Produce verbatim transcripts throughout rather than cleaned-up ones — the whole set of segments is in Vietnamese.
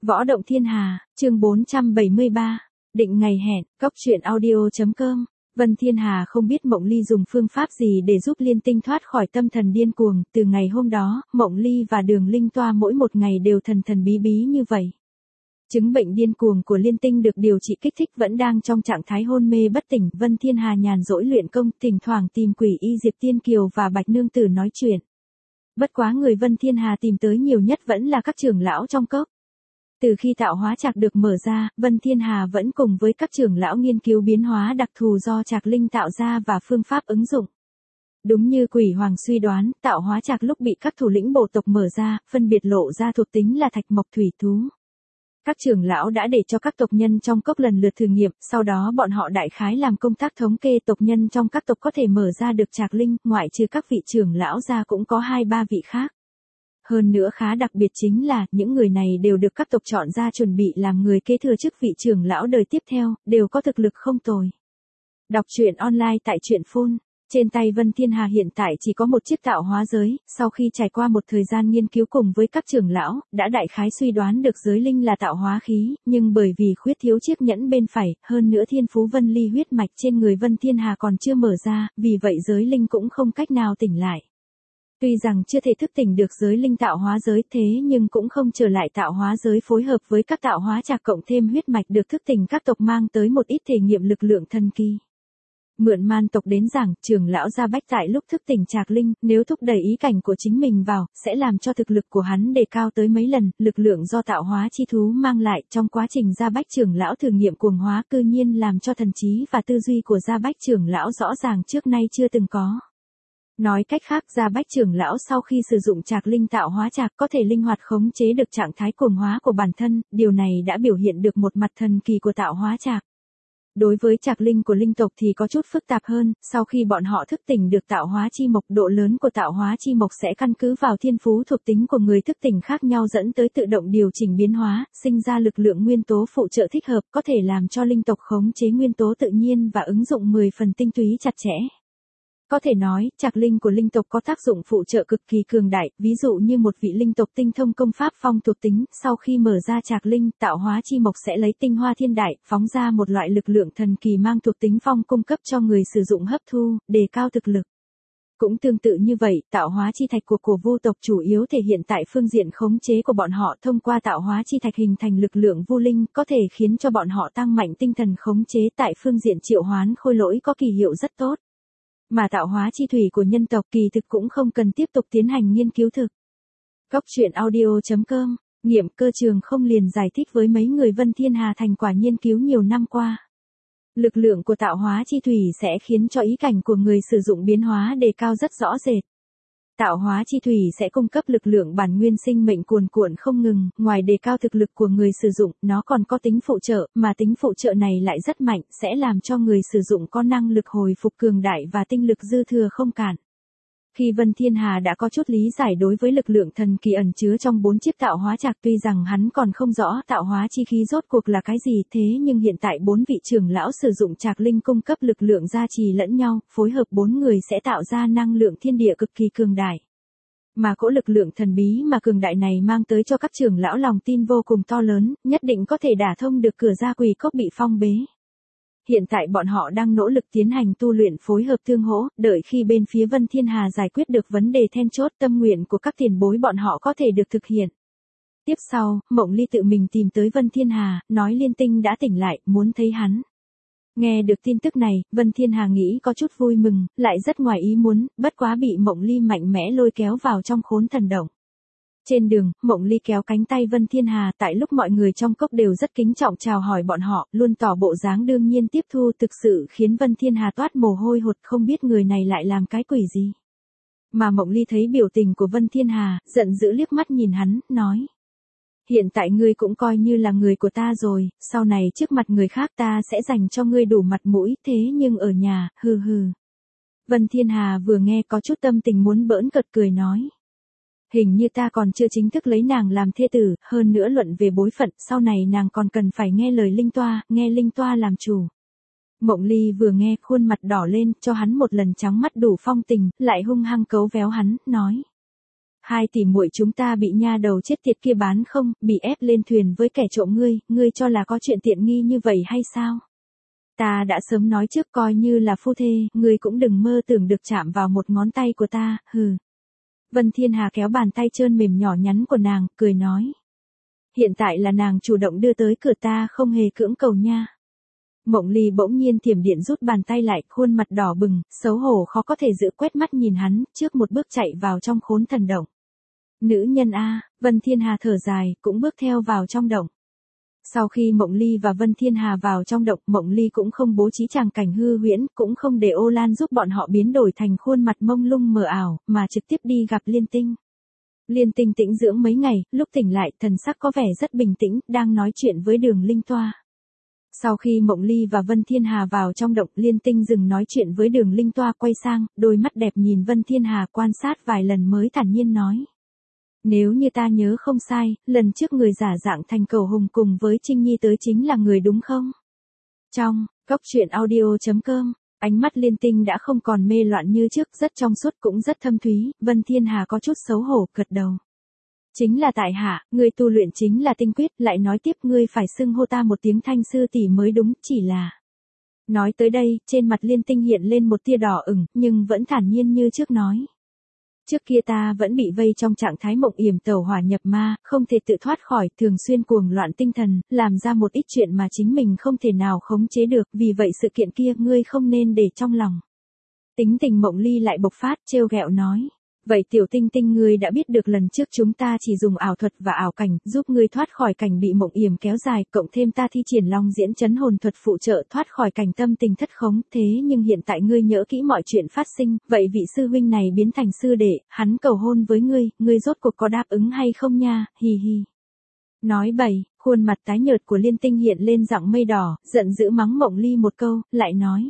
Võ động thiên hà, chương bốn trăm bảy mươi ba, định ngày hẹn, cóc truyện audio.com. Vân Thiên Hà không biết Mộng Ly dùng phương pháp gì để giúp Liên Tinh thoát khỏi tâm thần điên cuồng, từ ngày hôm đó, Mộng Ly và Đường Linh Toa mỗi một ngày đều thần thần bí bí như vậy. Chứng bệnh điên cuồng của Liên Tinh được điều trị kích thích vẫn đang trong trạng thái hôn mê bất tỉnh, Vân Thiên Hà nhàn rỗi luyện công, thỉnh thoảng tìm Quỷ Y Diệp Tiên Kiều và Bạch Nương Tử nói chuyện. Bất quá người Vân Thiên Hà tìm tới nhiều nhất vẫn là các trưởng lão trong cốc. Từ khi tạo hóa trạc được mở ra, Vân Thiên Hà vẫn cùng với các trưởng lão nghiên cứu biến hóa đặc thù do trạc linh tạo ra và phương pháp ứng dụng. Đúng như Quỷ Hoàng suy đoán, tạo hóa trạc lúc bị các thủ lĩnh bộ tộc mở ra, phân biệt lộ ra thuộc tính là thạch mộc thủy thú. Các trưởng lão đã để cho các tộc nhân trong cốc lần lượt thử nghiệm, sau đó bọn họ đại khái làm công tác thống kê tộc nhân trong các tộc có thể mở ra được trạc linh, ngoại trừ các vị trưởng lão ra cũng có hai ba vị khác. Hơn nữa khá đặc biệt chính là, những người này đều được các tộc chọn ra chuẩn bị làm người kế thừa chức vị trưởng lão đời tiếp theo, đều có thực lực không tồi. Đọc truyện online tại truyện phone. Trên tay Vân Thiên Hà hiện tại chỉ có một chiếc tạo hóa giới, sau khi trải qua một thời gian nghiên cứu cùng với các trưởng lão, đã đại khái suy đoán được giới linh là tạo hóa khí, nhưng bởi vì khuyết thiếu chiếc nhẫn bên phải, hơn nữa thiên phú vân ly huyết mạch trên người Vân Thiên Hà còn chưa mở ra, vì vậy giới linh cũng không cách nào tỉnh lại. Tuy rằng chưa thể thức tỉnh được giới linh tạo hóa giới thế nhưng cũng không trở lại tạo hóa giới phối hợp với các tạo hóa trạc cộng thêm huyết mạch được thức tỉnh các tộc mang tới một ít thể nghiệm lực lượng thần kỳ. Mượn man tộc đến giảng, trưởng lão Gia Bách tại lúc thức tỉnh trạc linh, nếu thúc đẩy ý cảnh của chính mình vào, sẽ làm cho thực lực của hắn đề cao tới mấy lần, lực lượng do tạo hóa chi thú mang lại trong quá trình Gia Bách trưởng lão thử nghiệm cuồng hóa cư nhiên làm cho thần trí và tư duy của Gia Bách trưởng lão rõ ràng trước nay chưa từng có. Nói cách khác, Gia Bách trưởng lão sau khi sử dụng trạc linh tạo hóa trạc có thể linh hoạt khống chế được trạng thái cuồng hóa của bản thân, điều này đã biểu hiện được một mặt thần kỳ của tạo hóa trạc. Đối với trạc linh của linh tộc thì có chút phức tạp hơn, sau khi bọn họ thức tỉnh được tạo hóa chi mộc, độ lớn của tạo hóa chi mộc sẽ căn cứ vào thiên phú thuộc tính của người thức tỉnh khác nhau dẫn tới tự động điều chỉnh biến hóa, sinh ra lực lượng nguyên tố phụ trợ thích hợp, có thể làm cho linh tộc khống chế nguyên tố tự nhiên và ứng dụng mười phần tinh túy chặt chẽ. Có thể nói, trạc linh của linh tộc có tác dụng phụ trợ cực kỳ cường đại, ví dụ như một vị linh tộc tinh thông công pháp phong thuộc tính, sau khi mở ra trạc linh, tạo hóa chi mộc sẽ lấy tinh hoa thiên đại, phóng ra một loại lực lượng thần kỳ mang thuộc tính phong cung cấp cho người sử dụng hấp thu, đề cao thực lực. Cũng tương tự như vậy, tạo hóa chi thạch của cổ vu tộc chủ yếu thể hiện tại phương diện khống chế của bọn họ, thông qua tạo hóa chi thạch hình thành lực lượng vu linh, có thể khiến cho bọn họ tăng mạnh tinh thần khống chế, tại phương diện triệu hoán khôi lỗi có kỳ hiệu rất tốt. Mà tạo hóa chi thủy của nhân tộc kỳ thực cũng không cần tiếp tục tiến hành nghiên cứu thực. Cóc truyện audio.com, nghiệm cơ trường không liền giải thích với mấy người Vân Thiên Hà thành quả nghiên cứu nhiều năm qua. Lực lượng của tạo hóa chi thủy sẽ khiến cho ý cảnh của người sử dụng biến hóa đề cao rất rõ rệt. Tạo hóa chi thủy sẽ cung cấp lực lượng bản nguyên sinh mệnh cuồn cuộn không ngừng, ngoài đề cao thực lực của người sử dụng, nó còn có tính phụ trợ, mà tính phụ trợ này lại rất mạnh, sẽ làm cho người sử dụng có năng lực hồi phục cường đại và tinh lực dư thừa không cản. Khi Vân Thiên Hà đã có chút lý giải đối với lực lượng thần kỳ ẩn chứa trong bốn chiếc tạo hóa trạc, tuy rằng hắn còn không rõ tạo hóa chi khí rốt cuộc là cái gì, thế nhưng hiện tại bốn vị trưởng lão sử dụng trạc linh cung cấp lực lượng gia trì lẫn nhau, phối hợp bốn người sẽ tạo ra năng lượng thiên địa cực kỳ cường đại. Mà cỗ lực lượng thần bí mà cường đại này mang tới cho các trưởng lão lòng tin vô cùng to lớn, nhất định có thể đả thông được cửa gia quỷ cốc bị phong bế. Hiện tại bọn họ đang nỗ lực tiến hành tu luyện phối hợp tương hỗ, đợi khi bên phía Vân Thiên Hà giải quyết được vấn đề then chốt, tâm nguyện của các tiền bối bọn họ có thể được thực hiện. Tiếp sau, Mộng Ly tự mình tìm tới Vân Thiên Hà, nói Liên Tinh đã tỉnh lại, muốn thấy hắn. Nghe được tin tức này, Vân Thiên Hà nghĩ có chút vui mừng, lại rất ngoài ý muốn, bất quá bị Mộng Ly mạnh mẽ lôi kéo vào trong khốn thần động. Trên đường, Mộng Ly kéo cánh tay Vân Thiên Hà, tại lúc mọi người trong cốc đều rất kính trọng chào hỏi bọn họ, luôn tỏ bộ dáng đương nhiên tiếp thu, thực sự khiến Vân Thiên Hà toát mồ hôi hột, không biết người này lại làm cái quỷ gì. Mà Mộng Ly thấy biểu tình của Vân Thiên Hà, giận dữ liếc mắt nhìn hắn, nói. Hiện tại ngươi cũng coi như là người của ta rồi, sau này trước mặt người khác ta sẽ dành cho ngươi đủ mặt mũi, thế nhưng ở nhà, hừ hừ. Vân Thiên Hà vừa nghe có chút tâm tình muốn bỡn cợt cười nói. Hình như ta còn chưa chính thức lấy nàng làm thê tử, hơn nữa luận về bối phận, sau này nàng còn cần phải nghe lời Linh Toa, nghe Linh Toa làm chủ. Mộng Ly vừa nghe khuôn mặt đỏ lên, cho hắn một lần trắng mắt đủ phong tình, lại hung hăng cấu véo hắn, nói. Hai tỷ muội chúng ta bị nha đầu chết tiệt kia bán không, bị ép lên thuyền với kẻ trộm ngươi, ngươi cho là có chuyện tiện nghi như vậy hay sao? Ta đã sớm nói trước coi như là phu thê, ngươi cũng đừng mơ tưởng được chạm vào một ngón tay của ta, hừ. Vân Thiên Hà kéo bàn tay trơn mềm nhỏ nhắn của nàng, cười nói. Hiện tại là nàng chủ động đưa tới cửa ta không hề cưỡng cầu nha. Mộng Ly bỗng nhiên thiểm điện rút bàn tay lại, khuôn mặt đỏ bừng, xấu hổ khó có thể giữ quét mắt nhìn hắn, trước một bước chạy vào trong khốn thần động. Nữ nhân a, Vân Thiên Hà thở dài, cũng bước theo vào trong động. Sau khi Mộng Ly và Vân Thiên Hà vào trong động, Mộng Ly cũng không bố trí tràng cảnh hư huyễn, cũng không để Ô Lan giúp bọn họ biến đổi thành khuôn mặt mông lung mờ ảo, mà trực tiếp đi gặp Liên Tinh. Liên Tinh tĩnh dưỡng mấy ngày, lúc tỉnh lại, thần sắc có vẻ rất bình tĩnh, đang nói chuyện với Đường Linh Toa. Sau khi Mộng Ly và Vân Thiên Hà vào trong động, Liên Tinh dừng nói chuyện với Đường Linh Toa, quay sang, đôi mắt đẹp nhìn Vân Thiên Hà quan sát vài lần mới thản nhiên nói. Nếu như ta nhớ không sai, lần trước người giả dạng thành cầu hùng cùng với Trinh Nhi tới chính là người đúng không? Trong, cốc truyện audio chấm com, ánh mắt Liên Tinh đã không còn mê loạn như trước, rất trong suốt cũng rất thâm thúy, Vân Thiên Hà có chút xấu hổ, gật đầu. Chính là tại hạ, ngươi tu luyện chính là tinh quyết, lại nói tiếp ngươi phải xưng hô ta một tiếng Thanh sư tỷ mới đúng, chỉ là. Nói tới đây, trên mặt Liên Tinh hiện lên một tia đỏ ửng, nhưng vẫn thản nhiên như trước nói. Trước kia ta vẫn bị vây trong trạng thái mộng yểm tẩu hỏa nhập ma, không thể tự thoát khỏi, thường xuyên cuồng loạn tinh thần, làm ra một ít chuyện mà chính mình không thể nào khống chế được, vì vậy sự kiện kia ngươi không nên để trong lòng. Tính tình Mộng Ly lại bộc phát, trêu ghẹo nói. Vậy Tiểu Tinh Tinh ngươi đã biết được lần trước chúng ta chỉ dùng ảo thuật và ảo cảnh, giúp ngươi thoát khỏi cảnh bị mộng yểm kéo dài, cộng thêm ta thi triển long diễn chấn hồn thuật phụ trợ thoát khỏi cảnh tâm tình thất khống, thế nhưng hiện tại ngươi nhớ kỹ mọi chuyện phát sinh, vậy vị sư huynh này biến thành sư đệ, hắn cầu hôn với ngươi, ngươi rốt cuộc có đáp ứng hay không nha, hi hi. Nói bậy, khuôn mặt tái nhợt của Liên Tinh hiện lên giọng mây đỏ, giận dữ mắng Mộng Ly một câu, lại nói.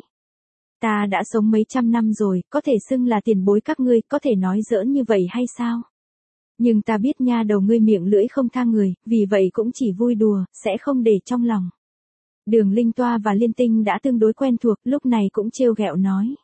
Ta đã sống mấy trăm năm rồi, có thể xưng là tiền bối các ngươi, có thể nói giỡn như vậy hay sao? Nhưng ta biết nha đầu ngươi miệng lưỡi không tha người, vì vậy cũng chỉ vui đùa, sẽ không để trong lòng. Đường Linh Toa và Liên Tinh đã tương đối quen thuộc, lúc này cũng trêu ghẹo nói.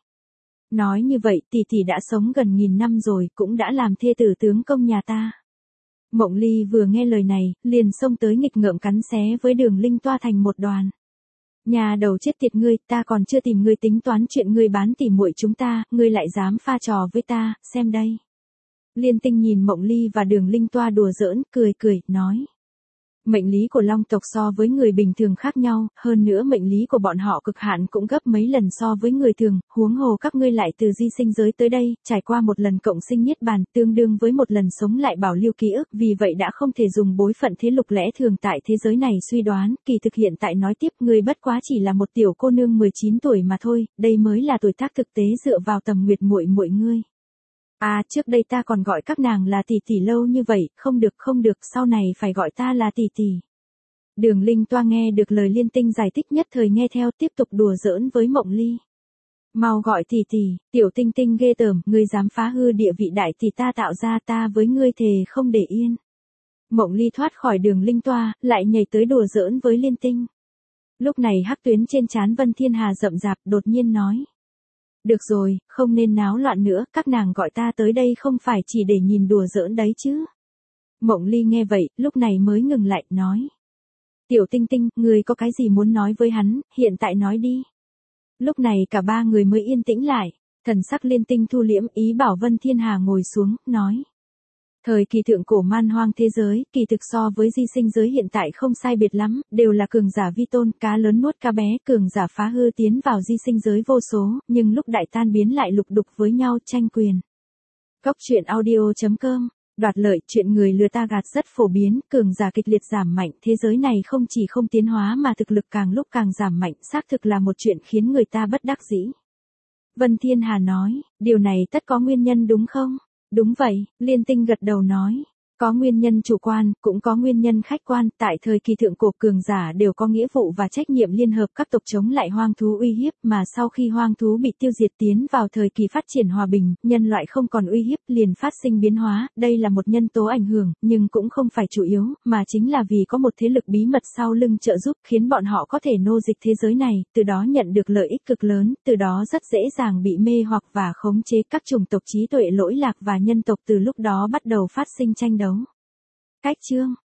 Nói như vậy, tỷ tỷ đã sống gần nghìn năm rồi, cũng đã làm thê tử tướng công nhà ta. Mộng Ly vừa nghe lời này, liền xông tới nghịch ngợm cắn xé với Đường Linh Toa thành một đoàn. Nhà đầu chết tiệt ngươi, ta còn chưa tìm ngươi tính toán chuyện ngươi bán tỉ muội chúng ta, ngươi lại dám pha trò với ta, xem đây. Liên Tinh nhìn Mộng Ly và Đường Linh Toa đùa giỡn, cười cười, nói. Mệnh lý của long tộc so với người bình thường khác nhau, hơn nữa mệnh lý của bọn họ cực hạn cũng gấp mấy lần so với người thường, huống hồ các ngươi lại từ di sinh giới tới đây, trải qua một lần cộng sinh niết bàn, tương đương với một lần sống lại bảo lưu ký ức, vì vậy đã không thể dùng bối phận thế lục lẽ thường tại thế giới này suy đoán, kỳ thực hiện tại nói tiếp ngươi bất quá chỉ là một tiểu cô nương mười chín tuổi mà thôi, đây mới là tuổi tác thực tế dựa vào tầm nguyệt muội muội ngươi. À, trước đây ta còn gọi các nàng là tỷ tỷ lâu như vậy, không được không được, sau này phải gọi ta là tỷ tỷ. Đường Linh Toa nghe được lời Liên Tinh giải thích nhất thời nghe theo, tiếp tục đùa giỡn với Mộng Ly. Mau gọi tỷ tỷ, Tiểu Tinh Tinh ghê tởm, ngươi dám phá hư địa vị đại tỷ ta tạo ra, ta với ngươi thề không để yên. Mộng Ly thoát khỏi Đường Linh Toa, lại nhảy tới đùa giỡn với Liên Tinh. Lúc này hắc tuyến trên trán Vân Thiên Hà rậm rạp, đột nhiên nói. Được rồi, không nên náo loạn nữa, các nàng gọi ta tới đây không phải chỉ để nhìn đùa giỡn đấy chứ. Mộng Ly nghe vậy, lúc này mới ngừng lại, nói. Tiểu Tinh Tinh, ngươi có cái gì muốn nói với hắn, hiện tại nói đi. Lúc này cả ba người mới yên tĩnh lại, thần sắc Liên Tinh thu liễm, ý bảo Vân Thiên Hà ngồi xuống, nói. Thời kỳ thượng cổ man hoang thế giới, kỳ thực so với di sinh giới hiện tại không sai biệt lắm, đều là cường giả vi tôn, cá lớn nuốt cá bé, cường giả phá hư tiến vào di sinh giới vô số, nhưng lúc đại tan biến lại lục đục với nhau tranh quyền. Cốc truyện audio chấm com, đoạt lợi, chuyện người lừa ta gạt rất phổ biến, cường giả kịch liệt giảm mạnh, thế giới này không chỉ không tiến hóa mà thực lực càng lúc càng giảm mạnh, xác thực là một chuyện khiến người ta bất đắc dĩ. Vân Thiên Hà nói, điều này tất có nguyên nhân đúng không? Đúng vậy, Liên Tinh gật đầu nói. Có nguyên nhân chủ quan, cũng có nguyên nhân khách quan, tại thời kỳ thượng cổ cường giả đều có nghĩa vụ và trách nhiệm liên hợp các tộc chống lại hoang thú uy hiếp, mà sau khi hoang thú bị tiêu diệt tiến vào thời kỳ phát triển hòa bình, nhân loại không còn uy hiếp liền phát sinh biến hóa, đây là một nhân tố ảnh hưởng, nhưng cũng không phải chủ yếu, mà chính là vì có một thế lực bí mật sau lưng trợ giúp, khiến bọn họ có thể nô dịch thế giới này, từ đó nhận được lợi ích cực lớn, từ đó rất dễ dàng bị mê hoặc và khống chế. Các chủng tộc trí tuệ lỗi lạc và nhân tộc từ lúc đó bắt đầu phát sinh tranh đấu. Cách chương